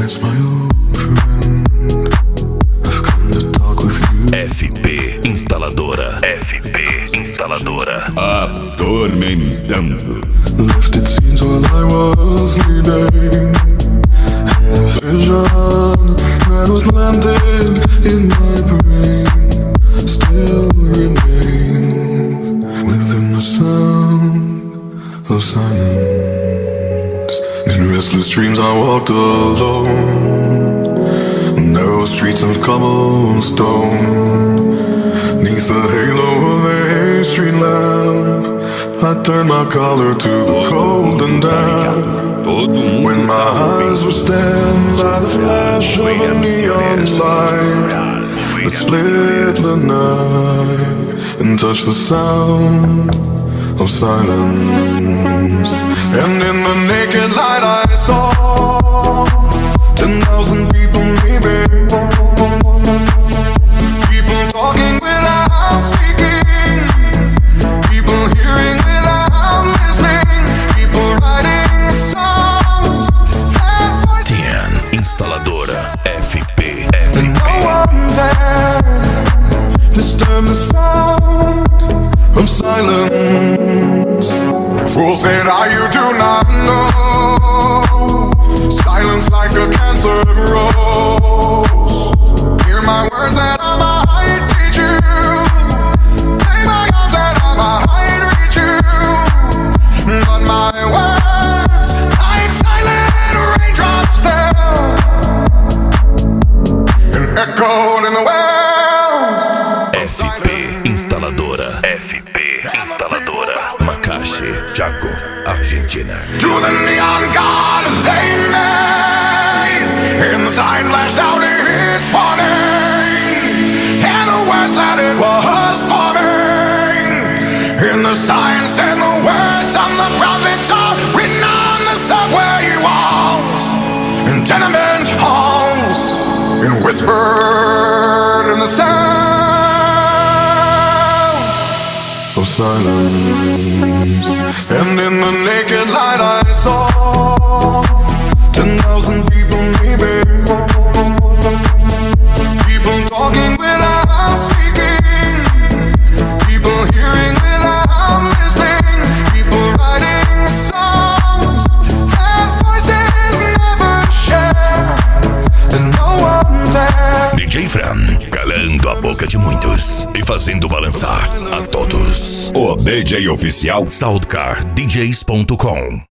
It's my old friend. I've come to talk with you. FP Instaladora. FP Instaladora. Atormentando. Lifted scenes while I was sleeping, and the vision that was planted in my brain still remains within the sound of silence. In restless dreams I walked alone, narrow streets of cobblestone. Neath the halo of a street lamp, I turned my collar to the cold and damp. When my eyes were stabbed by the flash of a neon light that split the night and touched the sound of silence. And in the naked light I saw 10,000 people maybe, people talking without speaking, people hearing without listening, people writing songs that voices. TN Instaladora. FP. And no one dared disturb the sound of silence. Fools said, you do not know. Silence like a cancer grows. Hear my words and I might teach you. Lay my arms and I might reach you. But my words, like silent raindrops, fell and echoed in the wells. FP Instaladora. FP Instaladora. Macaxe, Chaco, Argentina. To the neon god they made, and the sign flashed out its warning, and the words that it was forming, and the sign said the words of the prophets are written on the subway walls, and tenement halls, and whispered in the sound of silence. And in the naked light I saw 10,000 people maybe, people talking without speaking, people hearing without listening, people writing songs that voices never share, and no one dare. DJ Fran, calando a boca de muitos e fazendo balançar a todos. O DJ oficial SoundCardDJs.com